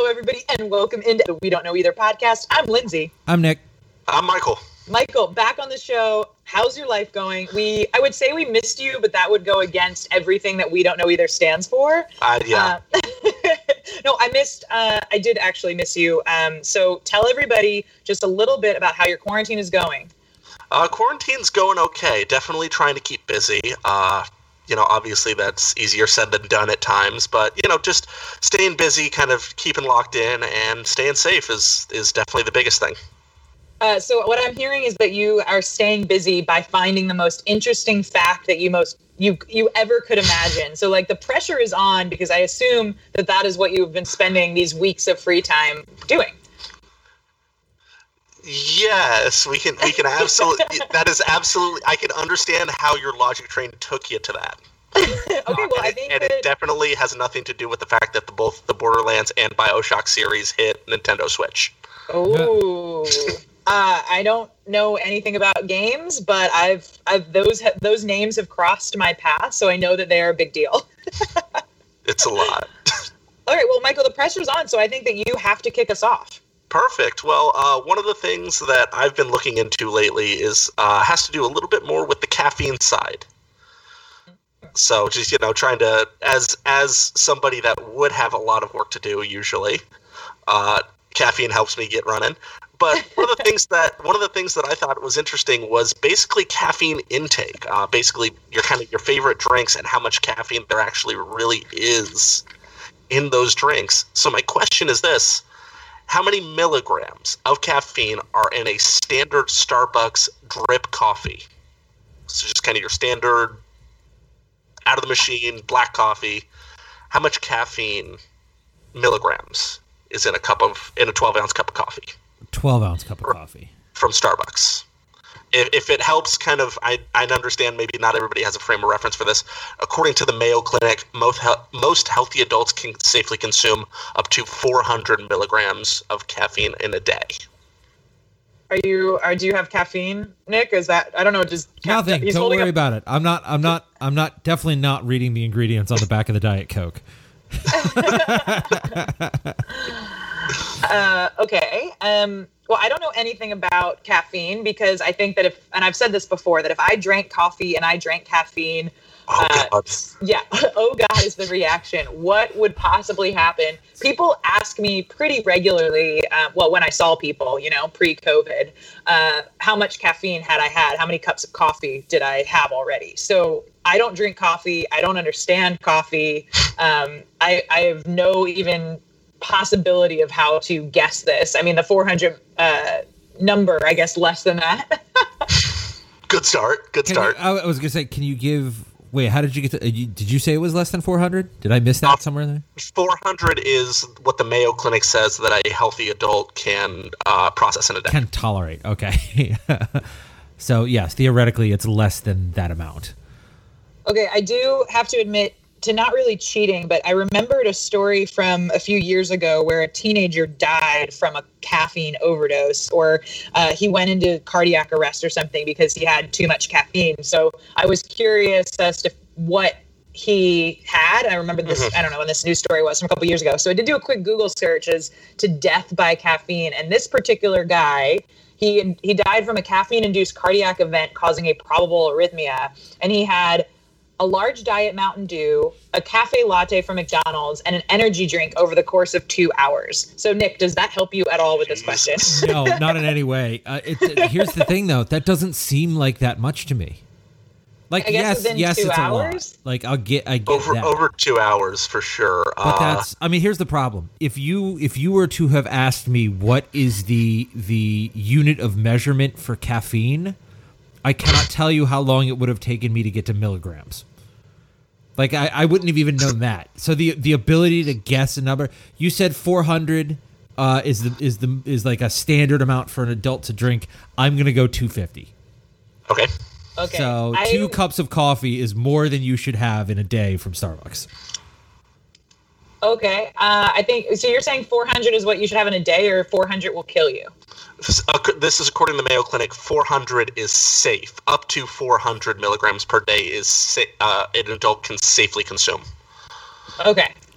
Hello, everybody, and welcome into the We Don't Know Either podcast. I'm Lindsay. I'm Nick. I'm Michael. Michael, back on the show. How's your life going? I would say we missed you, but that would go against everything that We Don't Know Either stands for. Yeah. No, I did actually miss you. So tell everybody just a little bit about how your quarantine is going. Quarantine's going okay. Definitely trying to keep busy. Obviously that's easier said than done at times, but, just staying busy, kind of keeping locked in and staying safe is definitely the biggest thing. So what I'm hearing is that you are staying busy by finding the most interesting fact that you ever could imagine. So the pressure is on because I assume that is what you've been spending these weeks of free time doing. Yes, we can absolutely, that is absolutely, I can understand how your logic train took you to that. Okay, well, I think it definitely has nothing to do with the fact that both the Borderlands and BioShock series hit Nintendo Switch. Oh, I don't know anything about games, but those names have crossed my path, so I know that they are a big deal. It's a lot. All right, well, Michael, the pressure's on, so I think that you have to kick us off. Perfect. Well, one of the things that I've been looking into lately is has to do a little bit more with the caffeine side. So just, trying to, as somebody that would have a lot of work to do usually, caffeine helps me get running. But one of the things that I thought was interesting was basically caffeine intake. Basically, your favorite drinks and how much caffeine there actually really is in those drinks. So my question is this. How many milligrams of caffeine are in a standard Starbucks drip coffee? So just kind of your standard, out of the machine, black coffee. How much caffeine, milligrams, is in a 12-ounce cup of coffee? 12-ounce cup of coffee. From Starbucks. If it helps I understand maybe not everybody has a frame of reference for this. According to the Mayo Clinic, most healthy adults can safely consume up to 400 milligrams of caffeine in a day. Do you have caffeine, Nick? Is that, I don't know, just nothing. Don't worry about it. I'm not definitely not reading the ingredients on the back of the Diet Coke. Okay. Well, I don't know anything about caffeine because I think that and I've said this before, that if I drank coffee and I drank caffeine, yeah, oh God is the reaction. What would possibly happen? People ask me pretty regularly, when I saw people, pre-COVID, how much caffeine had I had? How many cups of coffee did I have already? So I don't drink coffee. I don't understand coffee. I have no even possibility of how to guess this. I mean, the 400 number, I guess less than that. Good start. I was going to say, can you give... Wait, how did you get to... did you say it was less than 400? Did I miss that somewhere there? 400 is what the Mayo Clinic says that a healthy adult can process in a day. Can tolerate, okay. So, yes, theoretically, it's less than that amount. Okay, I do have to admit to not really cheating, but I remembered a story from a few years ago where a teenager died from a caffeine overdose, or he went into cardiac arrest or something because he had too much caffeine. So I was curious as to what he had. I remember this, I don't know when this news story was, from a couple years ago. So I did do a quick Google search as to death by caffeine. And this particular guy, he died from a caffeine-induced cardiac event causing a probable arrhythmia. And he had a large diet Mountain Dew, a cafe latte from McDonald's, and an energy drink over the course of 2 hours. So, Nick, does that help you at all with this question? No, not in any way. Here's the thing, though. That doesn't seem like that much to me. Yes, it's 2 hours? A lot. I get that. Over 2 hours for sure. But here's the problem. If you were to have asked me what is the unit of measurement for caffeine, I cannot tell you how long it would have taken me to get to milligrams. I wouldn't have even known that. So the ability to guess a number, you said 400 is like a standard amount for an adult to drink. I'm gonna go 250. Okay. So 2 cups of coffee is more than you should have in a day from Starbucks. Okay. I think, so you're saying 400 is what you should have in a day, or 400 will kill you? This is according to the Mayo Clinic. 400 is safe. Up to 400 milligrams per day is an adult can safely consume. Okay.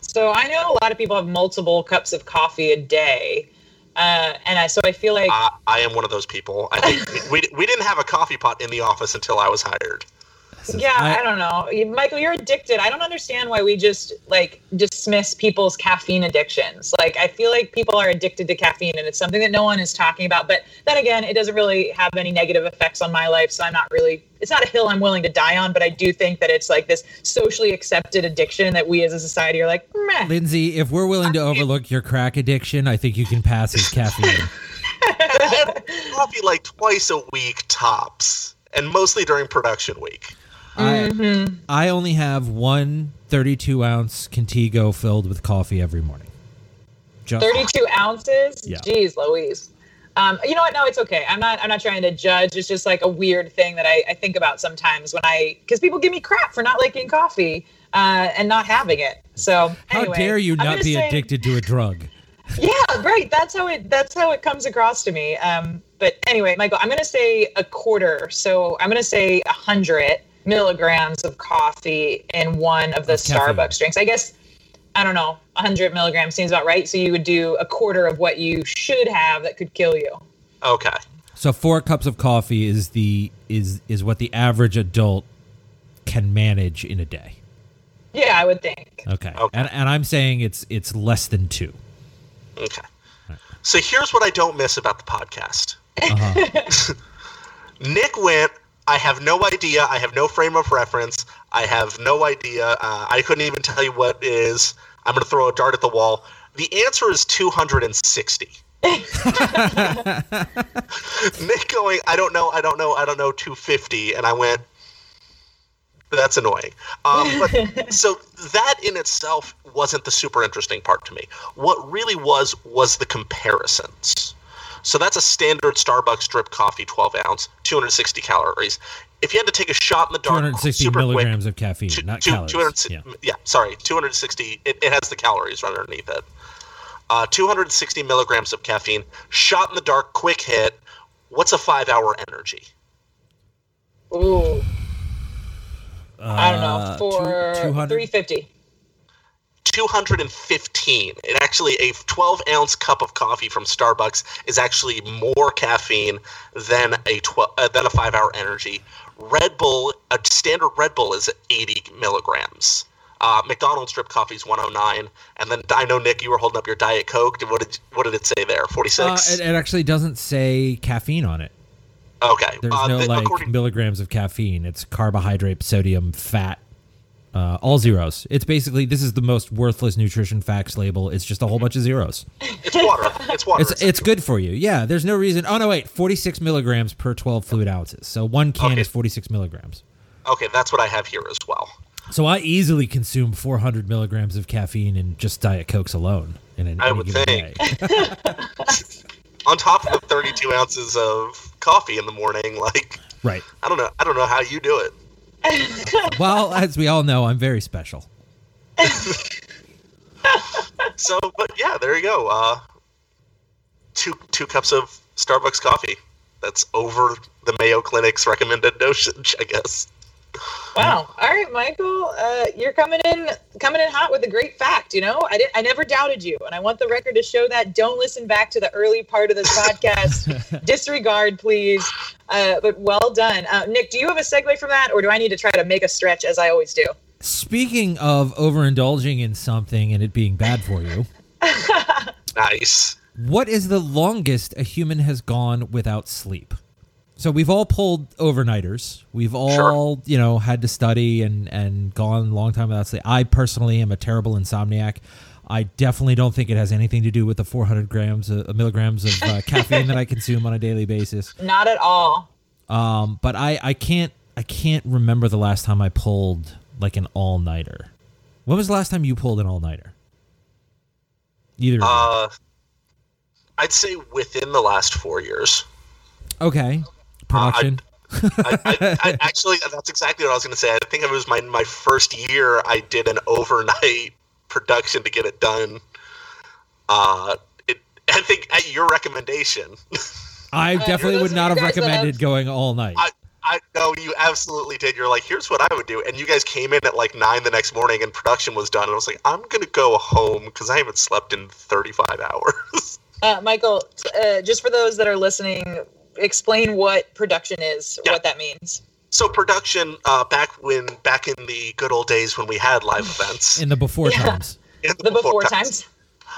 So I know a lot of people have multiple cups of coffee a day. So I feel like I am one of those people. I think we didn't have a coffee pot in the office until I was hired. I don't know. Michael, you're addicted. I don't understand why we just dismiss people's caffeine addictions. Like, I feel like people are addicted to caffeine and it's something that no one is talking about. But then again, it doesn't really have any negative effects on my life. So it's not a hill I'm willing to die on. But I do think that it's like this socially accepted addiction that we as a society are like, meh. Lindsay, if we're willing to overlook your crack addiction, I think you can pass as caffeine. I have coffee like twice a week tops, and mostly during production week. I only have one 32-ounce Contigo filled with coffee every morning. 32 ounces? Yeah. Jeez Louise. You know what? No, it's okay. I'm not trying to judge. It's just like a weird thing that I think about sometimes because people give me crap for not liking coffee and not having it. So anyway, how dare you not be addicted to a drug? Yeah, right. That's how it comes across to me. But anyway, Michael, I'm going to say a quarter. So I'm going to say 100 milligrams of coffee in one of the Starbucks drinks. I guess, I don't know, 100 milligrams seems about right. So you would do a quarter of what you should have that could kill you. Okay. So 4 cups of coffee is what the average adult can manage in a day. Yeah, I would think. Okay. And I'm saying it's less than 2. Okay. Right. So here's what I don't miss about the podcast. Uh-huh. Nick went, I have no idea. I have no frame of reference. I have no idea. I couldn't even tell you what is. I'm going to throw a dart at the wall. The answer is 260. Nick going, I don't know, 250. And I went, that's annoying. But so that in itself wasn't the super interesting part to me. What really was the comparisons. So that's a standard Starbucks drip coffee, 12 ounce, 260 calories. If you had to take a shot in the dark, 260 super milligrams quick, of caffeine, not calories. 260. It has the calories right underneath it. 260 milligrams of caffeine, shot in the dark, quick hit. What's a 5-hour energy? Ooh. I don't know, for 350. 215. It actually, a 12-ounce cup of coffee from Starbucks is actually more caffeine than a 5-hour energy. Red Bull, a standard Red Bull is 80 milligrams. McDonald's drip coffee is 109. And then I know, Nick, you were holding up your Diet Coke. What did it say there? 46? It actually doesn't say caffeine on it. Okay. There's no milligrams of caffeine. It's carbohydrate, sodium, fat, all zeros. It's basically, this is the most worthless nutrition facts label. It's just a whole bunch of zeros. It's water. It's water. It's good for you. Yeah, there's no reason. Oh, no, wait. 46 milligrams per 12 fluid ounces. So one can is 46 milligrams. Okay, that's what I have here as well. So I easily consume 400 milligrams of caffeine in just Diet Cokes alone in any given day. On top of the 32 ounces of coffee in the morning, right. I don't know how you do it. Well, as we all know, I'm very special. So, but yeah, there you go. Two cups of Starbucks coffee. That's over the Mayo Clinic's recommended dosage, I guess. Wow. All right, Michael, you're coming in hot with a great fact. You know, I never doubted you, and I want the record to show that. Don't listen back to the early part of this podcast. Disregard, please. But well done. Nick, do you have a segue from that, or do I need to try to make a stretch as I always do? Speaking of overindulging in something and it being bad for you. Nice. What is the longest a human has gone without sleep? So we've all pulled overnighters. We've all, had to study and gone a long time without sleep. I personally am a terrible insomniac. I definitely don't think it has anything to do with the 400 milligrams of caffeine that I consume on a daily basis. Not at all. But I can't remember the last time I pulled like an all-nighter. When was the last time you pulled an all-nighter? Either. I'd say within the last 4 years. Okay. Production. I actually, that's exactly what I was going to say. I think it was my first year I did an overnight production to get it done. I think at your recommendation. I definitely would not have recommended going all night. No, you absolutely did. You're like, here's what I would do. And you guys came in at like 9 the next morning and production was done. And I was like, I'm going to go home because I haven't slept in 35 hours. Michael, just for those that are listening, explain what production is, what that means. So production, back in the good old days when we had live events. In the before times. In the before times.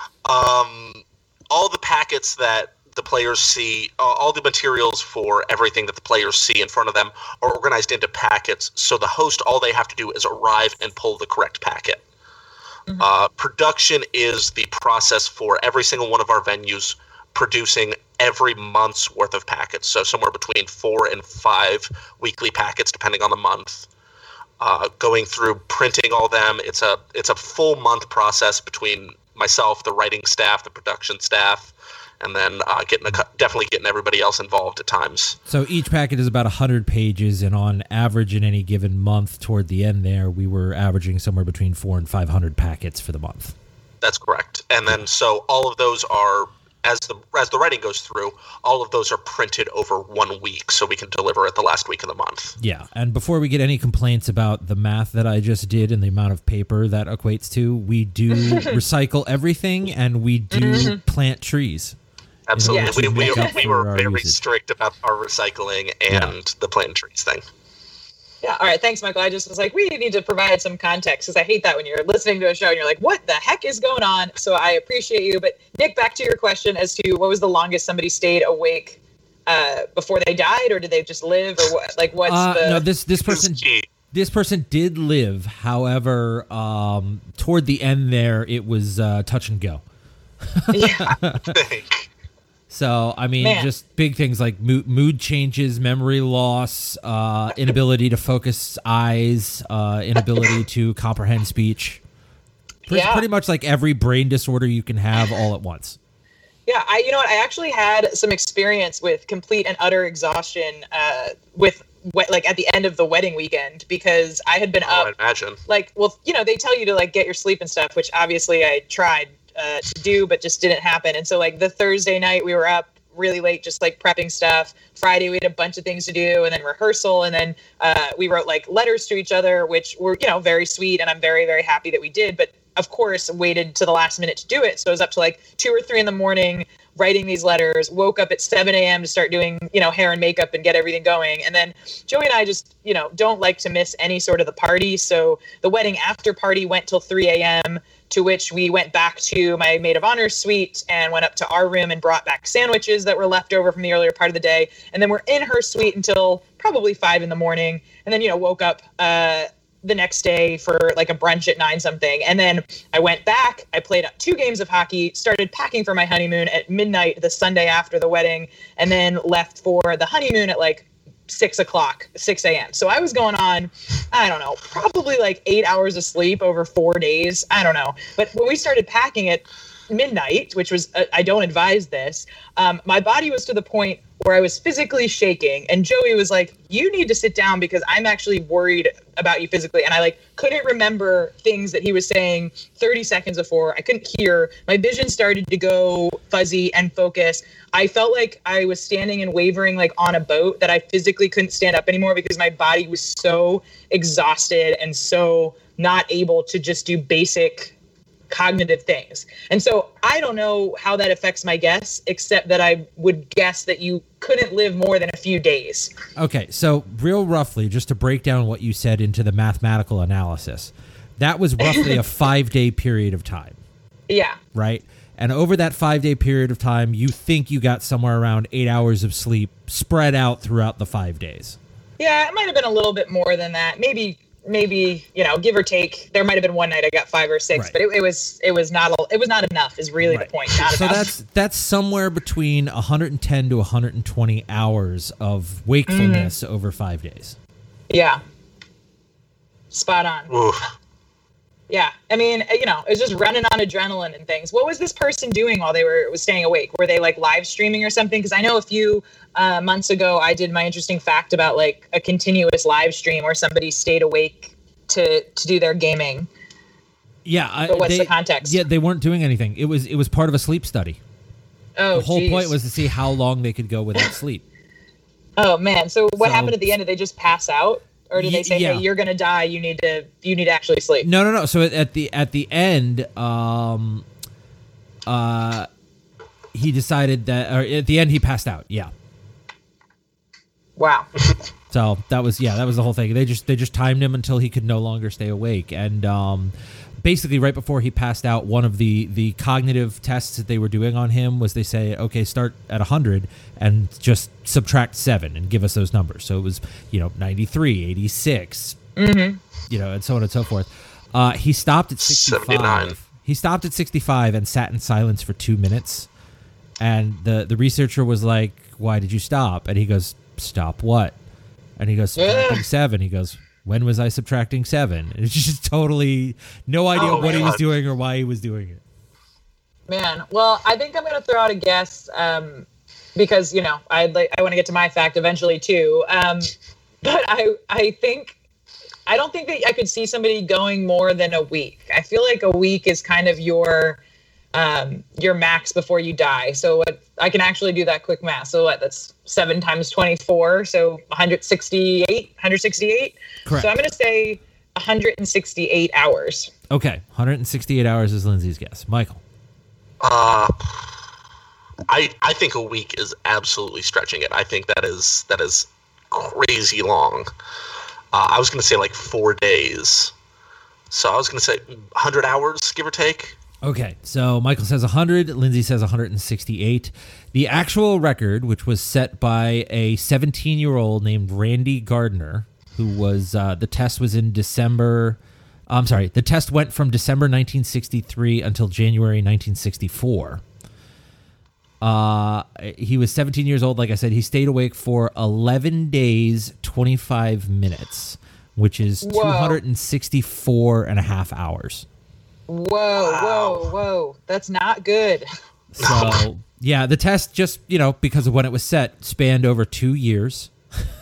All the packets that the players see, all the materials for everything that the players see in front of them are organized into packets. So the host, all they have to do is arrive and pull the correct packet. Production is the process for every single one of our venues producing every month's worth of packets. So somewhere between 4 and 5 weekly packets, depending on the month. Going through printing all them. It's a full month process between myself, the writing staff, the production staff, and then definitely getting everybody else involved at times. So each packet is about 100 pages, and on average in any given month toward the end there, we were averaging somewhere between 400 and 500 packets for the month. That's correct. And then so all of those are, as the writing goes through, all of those are printed over 1 week so we can deliver it the last week of the month. Yeah, and before we get any complaints about the math that I just did and the amount of paper that equates to, we do recycle everything and we do plant trees. Absolutely. Yeah. We were very strict about our recycling and the plant trees thing. Yeah. All right. Thanks, Michael. I just was like, we need to provide some context because I hate that when you're listening to a show and you're like, what the heck is going on? So I appreciate you. But Nick, back to your question as to what was the longest somebody stayed awake before they died, or did they just live, or what? Like, what's the? No, this person did live. However, toward the end there, it was touch and go. Yeah. So, I mean, just big things like mood changes, memory loss, inability to focus eyes, inability to comprehend speech. Pretty much like every brain disorder you can have all at once. Yeah, I actually had some experience with complete and utter exhaustion like at the end of the wedding weekend, because I had been up. I imagine. Like, well, they tell you to like get your sleep and stuff, which obviously I tried to do, but just didn't happen. And so like the Thursday night we were up really late, just like prepping stuff. Friday we had a bunch of things to do, and then rehearsal, and then we wrote like letters to each other, which were very sweet, and I'm very, very happy that we did. But of course waited to the last minute to do it, so I was up to like 2 or 3 in the morning writing these letters. Woke up at 7 a.m. to start doing hair and makeup and get everything going. And then Joey and I just don't like to miss any sort of the party, so the wedding after party went till 3 a.m., to which we went back to my maid of honor suite and went up to our room and brought back sandwiches that were left over from the earlier part of the day. And then we're in her suite until probably 5 in the morning. And then, woke up the next day for like a brunch at 9 something. And then I went back, I played 2 games of hockey, started packing for my honeymoon at midnight the Sunday after the wedding, and then left for the honeymoon at like 6 a.m. So I was going on, I don't know, probably like 8 hours of sleep over 4 days. I don't know. But when we started packing at midnight, which was, I don't advise this, my body was to the point where I was physically shaking, and Joey was like, you need to sit down because I'm actually worried about you physically. And I like couldn't remember things that he was saying 30 seconds before. I couldn't hear. My vision started to go fuzzy and focus. I felt like I was standing and wavering like on a boat, that I physically couldn't stand up anymore because my body was so exhausted and so not able to just do basic cognitive things. And so I don't know how that affects my guess, except that I would guess that you couldn't live more than a few days. Okay, so real roughly, just to break down what you said into the mathematical analysis, that was roughly a 5-day period of time. Yeah. Right? And over that 5-day period of time, you think you got somewhere around 8 hours of sleep spread out throughout the 5 days. Yeah, it might have been a little bit more than that. Maybe, give or take. There might have been one night I got 5 or 6, right. But it was not enough. Is really right. The point. Not so enough. that's somewhere between 110 to 120 hours of wakefulness over 5 days. Yeah. Spot on. Oof. Yeah, I mean, it's just running on adrenaline and things. What was this person doing while they was staying awake? Were they like live streaming or something? Because I know a few months ago I did my interesting fact about like a continuous live stream where somebody stayed awake to do their gaming. Yeah, but what's the context? Yeah, they weren't doing anything. It was part of a sleep study. Oh, the whole point was to see how long they could go without sleep. Oh man! So what happened at the end? Did they just pass out, or did they say, yeah. "Hey, you're gonna die. You need to actually sleep"? No. So at the end, he decided that, or at the end, he passed out. Yeah. Wow. So that was the whole thing. They just timed him until he could no longer stay awake, and basically right before he passed out, one of the cognitive tests that they were doing on him was they say, okay, start at 100 and just subtract 7 and give us those numbers. So it was 93, 86, and so on and so forth. He stopped at 65. 79. He stopped at 65 and sat in silence for 2 minutes, and the researcher was like, "Why did you stop?" And he goes, "Stop what?" And he goes, "Subtracting 7." He goes, "When was I subtracting 7?" And it's just totally no idea what he was doing or why he was doing it. Man, well, I think I'm going to throw out a guess because I want to get to my fact eventually too. But I don't think that I could see somebody going more than a week. I feel like a week is kind of your max before you die. So I can actually do that quick math. So that's 7 times 24. So 168. Correct. So I'm going to say 168 hours. Okay. 168 hours is Lindsay's guess. Michael. I think a week is absolutely stretching it. I think that is crazy long. I was going to say like 4 days. So I was going to say 100 hours, give or take. Okay, so Michael says 100, Lindsay says 168. The actual record, which was set by a 17-year-old named Randy Gardner, who was, the test was in December, the test went from December 1963 until January 1964. He was 17 years old, like I said. He stayed awake for 11 days, 25 minutes, which is 264 and a half hours. Whoa. That's not good. So, yeah, the test just, because of when it was set, spanned over 2 years.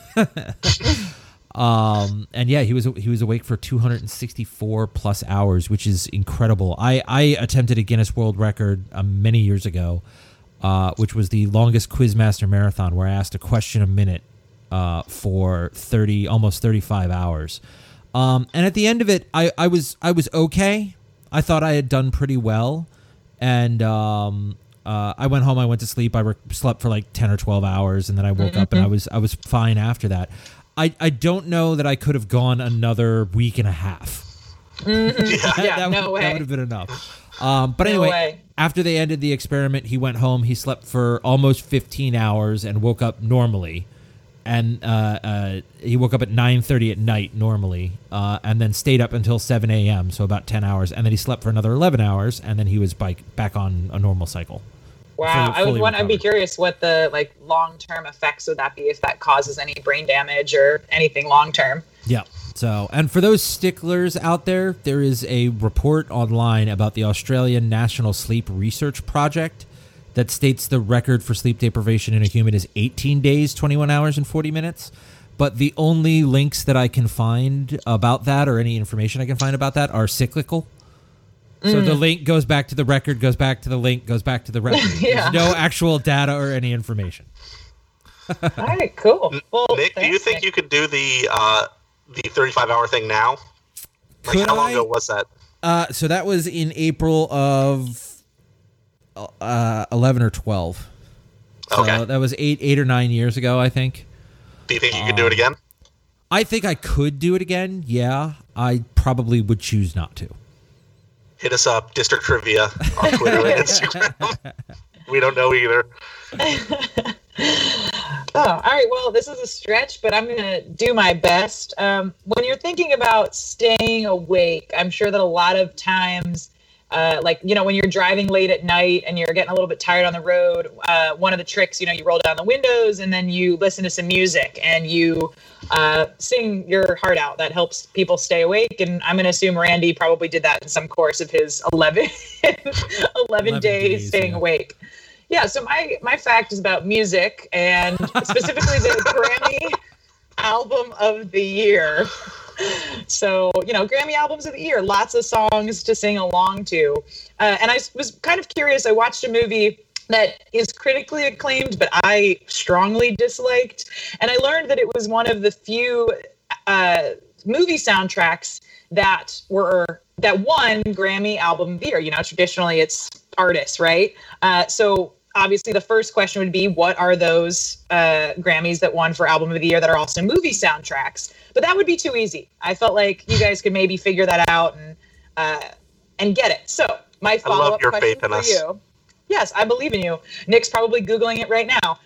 And yeah, he was awake for 264 plus hours, which is incredible. I attempted a Guinness World Record many years ago, which was the longest Quizmaster marathon, where I asked a question a minute for almost 35 hours. And at the end of it, I was okay. I thought I had done pretty well, and I went home. I went to sleep. I slept for like 10 or 12 hours, and then I woke up, and I was fine after that. I don't know that I could have gone another week and a half. Yeah, no way. That would have been enough. But anyway, after they ended the experiment, he went home. He slept for almost 15 hours and woke up normally. And he woke up at 9:30 at night normally, and then stayed up until 7 a.m., so about 10 hours. And then he slept for another 11 hours, and then he was back on a normal cycle. Wow. I'd be curious what the long-term effects would that be, if that causes any brain damage or anything long-term. Yeah. So, and for those sticklers out there, there is a report online about the Australian National Sleep Research Project that states the record for sleep deprivation in a human is 18 days, 21 hours, and 40 minutes. But the only links that I can find about that, or any information I can find about that, are cyclical. So the link goes back to the record, goes back to the link, goes back to the record. Yeah. There's no actual data or any information. All right, cool. Well, Nick, do you think you could do the 35-hour thing now? How long ago was that? So that was in April of 11 or 12. So okay. That was 8 or 9 years ago, I think. Do you think you could do it again? I think I could do it again. Yeah, I probably would choose not to. Hit us up, District Trivia on Twitter and Instagram. We don't know either. All right. Well, this is a stretch, but I'm going to do my best. When you're thinking about staying awake, I'm sure that a lot of times, when you're driving late at night and you're getting a little bit tired on the road, one of the tricks, you roll down the windows and then you listen to some music and you sing your heart out. That helps people stay awake. And I'm going to assume Randy probably did that in some course of his 11 days staying awake. Yeah, so my fact is about music, and specifically the Grammy Album of the Year. So, Grammy Albums of the Year, lots of songs to sing along to. And I was kind of curious. I watched a movie that is critically acclaimed, but I strongly disliked. And I learned that it was one of the few movie soundtracks that won Grammy Album of the Year. You know, traditionally it's artists, right? So obviously the first question would be, what are those Grammys that won for Album of the Year that are also movie soundtracks? But that would be too easy. I felt like you guys could maybe figure that out and get it. So my follow-up question for you. Yes, I believe in you. Nick's probably Googling it right now.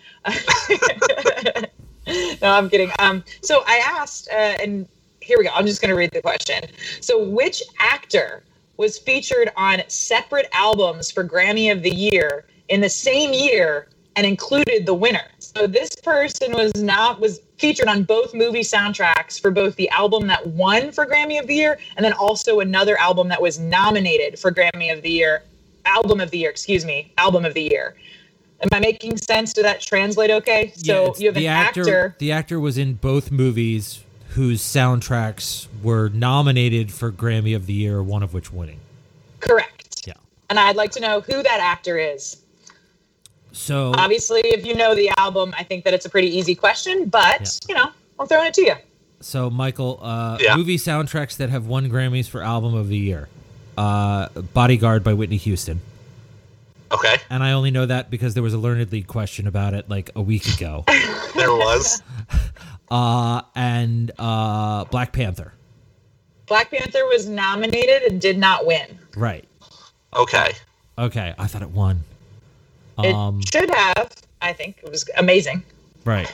No, I'm kidding. So I asked, and here we go. I'm just going to read the question. So which actor was featured on separate albums for Grammy of the Year in the same year and included the winner? So this person was featured on both movie soundtracks for both the album that won for Grammy of the Year and then also another album that was nominated for Grammy of the Year. Album of the Year. Am I making sense? Did that translate okay? So you have an actor. The actor was in both movies whose soundtracks were nominated for Grammy of the Year, one of which winning. Correct. Yeah. And I'd like to know who that actor is. So obviously, if you know the album, I think that it's a pretty easy question, but you know, I'm throwing it to you. So Michael, movie soundtracks that have won Grammys for Album of the Year. Bodyguard by Whitney Houston. Okay. And I only know that because there was a Learned League question about it like a week ago. There was. And Black Panther. Black Panther was nominated and did not win. Right. Okay. I thought it won. It should have. I think it was amazing. Right.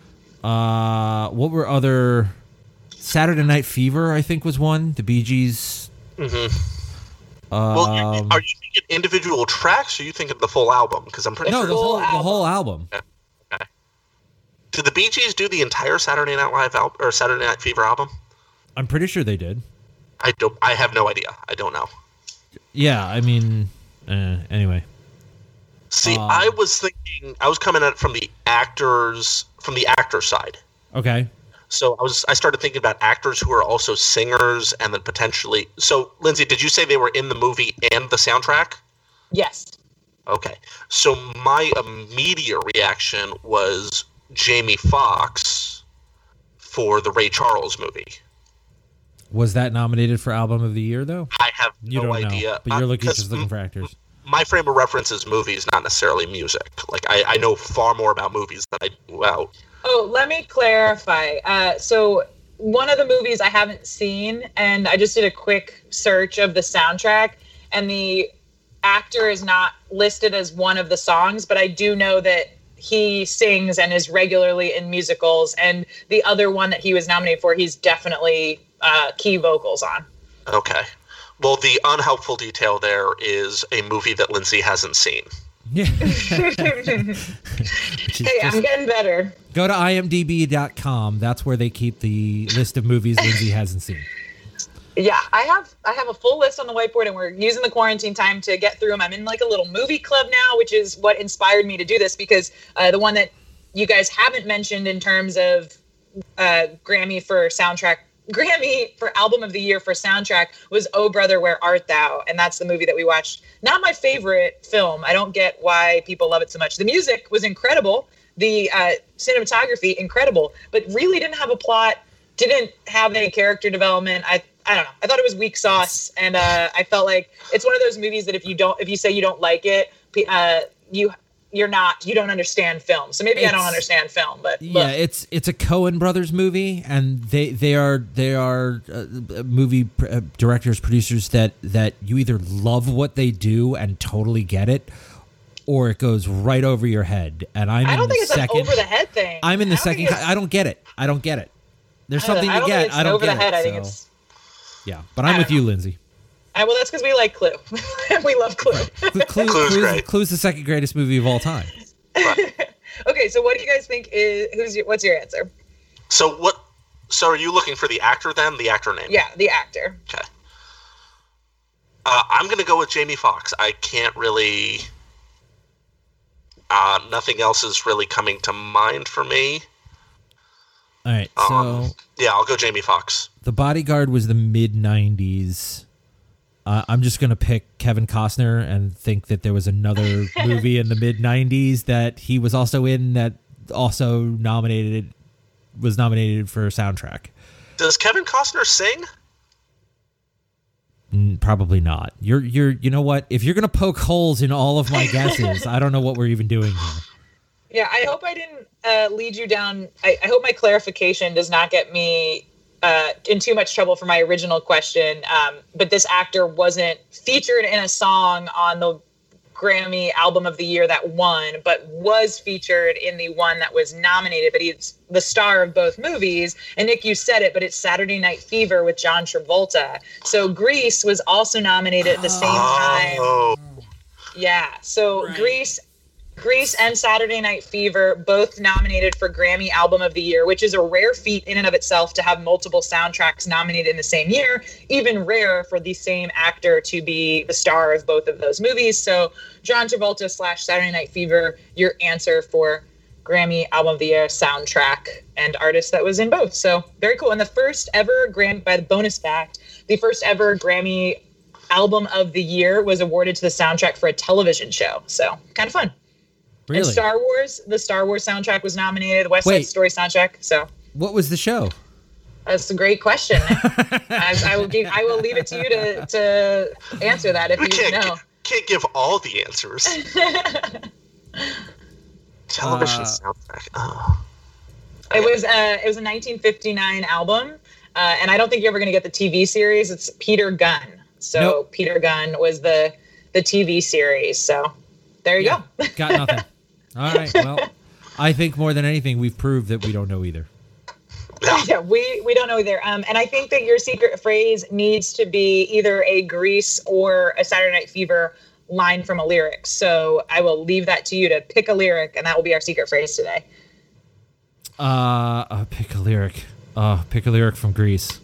What were other... Saturday Night Fever, I think, was one. The Bee Gees. Mm-hmm. Well, are you thinking individual tracks, or are you thinking the full album? Because I'm pretty sure the whole album. Okay. Did the Bee Gees do the entire Saturday Night Live or Saturday Night Fever album? I'm pretty sure they did. I have no idea. I don't know. Yeah, I mean, anyway. See, I was coming at it from the actor side. Okay. So I started thinking about actors who are also singers, and then potentially. So, Lindsay, did you say they were in the movie and the soundtrack? Yes. Okay. So my immediate reaction was Jamie Foxx for the Ray Charles movie. Was that nominated for Album of the Year, though? I have no idea. Know, but you're just looking for actors. My frame of reference is movies, not necessarily music. Like, I know far more about movies than I do about. Oh, let me clarify. So one of the movies I haven't seen, and I just did a quick search of the soundtrack, and the actor is not listed as one of the songs, but I do know that he sings and is regularly in musicals, and the other one that he was nominated for, he's definitely key vocals on. Okay. Well, the unhelpful detail there is a movie that Lindsay hasn't seen. Yeah. I'm getting better. Go to imdb.com. That's where they keep the list of movies Lindsay hasn't seen. Yeah, I have a full list on the whiteboard, and we're using the quarantine time to get through them. I'm in like a little movie club now, which is what inspired me to do this, because the one that you guys haven't mentioned in terms of Grammy for Album of the Year for soundtrack was Oh Brother, Where Art Thou? And that's the movie that we watched. Not my favorite film. I don't get why people love it so much. The music was incredible. The cinematography, incredible, but really didn't have a plot, didn't have any character development. I don't know. I thought it was weak sauce, and I felt like it's one of those movies that if you say you don't like it, you don't understand film. So maybe I don't understand film, but yeah, it's a Coen Brothers movie, and they are movie directors, producers that you either love what they do and totally get it, or it goes right over your head. And I don't think it's an over the head thing. I'm in the second. I don't get it. There's something to get. I don't over get the head. it. I think it's. Yeah, but I'm with you, Lindsay. Well, that's because we like Clue. We love Clue. Clue's the second greatest movie of all time. Right. Okay, so what do you guys think what's your answer? So are you looking for the actor then? The actor name? Yeah, the actor. Okay. I'm going to go with Jamie Foxx. I can't really... nothing else is really coming to mind for me. All right, so... yeah, I'll go Jamie Foxx. The Bodyguard was the mid-'90s. I'm just going to pick Kevin Costner and think that there was another movie in the mid-90s that he was also in that also was nominated for a soundtrack. Does Kevin Costner sing? Probably not. You know what? If you're going to poke holes in all of my guesses, I don't know what we're even doing here. Yeah, I hope I didn't lead you down. I hope my clarification does not get me in too much trouble for my original question. But this actor wasn't featured in a song on the Grammy Album of the Year that won, but was featured in the one that was nominated. But he's the star of both movies. And Nick, you said it, but it's Saturday Night Fever with John Travolta. So Grease was also nominated at the same time. Yeah. So right. Grease and Saturday Night Fever both nominated for Grammy Album of the Year, which is a rare feat in and of itself to have multiple soundtracks nominated in the same year. Even rarer for the same actor to be the star of both of those movies. So John Travolta / Saturday Night Fever, your answer for Grammy Album of the Year soundtrack and artist that was in both. So very cool. And the first ever Grammy, by the bonus fact, the first ever Grammy Album of the Year was awarded to the soundtrack for a television show. So kind of fun. Really? And Star Wars, the Star Wars soundtrack was nominated, the West Side Story soundtrack. So, what was the show? That's a great question. I will leave it to you to answer that if you know. Can't give all the answers. Television soundtrack. Oh. It was a 1959 album, and I don't think you're ever going to get the TV series. It's Peter Gunn. So nope. Peter Gunn was the TV series. So there you go. Got nothing. All right. Well, I think more than anything, we've proved that we don't know either. Yeah, we don't know either. And I think that your secret phrase needs to be either a Grease or a Saturday Night Fever line from a lyric. So I will leave that to you to pick a lyric, and that will be our secret phrase today. Pick a lyric. Pick a lyric from Grease.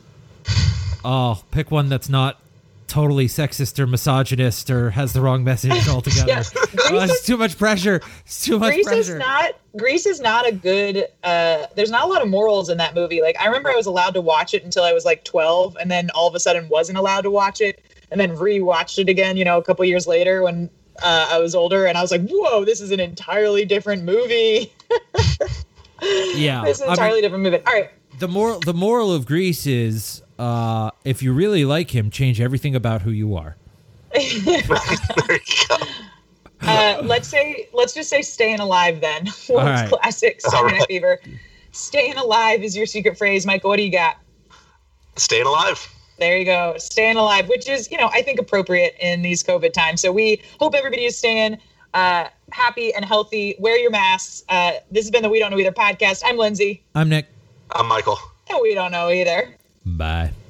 Pick one that's not totally sexist or misogynist or has the wrong message altogether. Yeah. It's too much pressure. It's too much pressure. Grease is not a good, there's not a lot of morals in that movie. Like, I remember I was allowed to watch it until I was like 12, and then all of a sudden wasn't allowed to watch it, and then re-watched it again, a couple years later when I was older, and I was like, whoa, this is an entirely different movie. Yeah. This is an entirely different movie. All right. The moral of Grease is, if you really like him, change everything about who you are. There you go. Let's just say Staying Alive then. Right. Classic Saturday Night Fever. Staying Alive is your secret phrase. Michael, what do you got? Staying alive. There you go. Staying alive, which is, I think appropriate in these COVID times. So we hope everybody is staying happy and healthy. Wear your masks. This has been the We Don't Know Either podcast. I'm Lindsay. I'm Nick. I'm Michael. And we don't know either. Bye.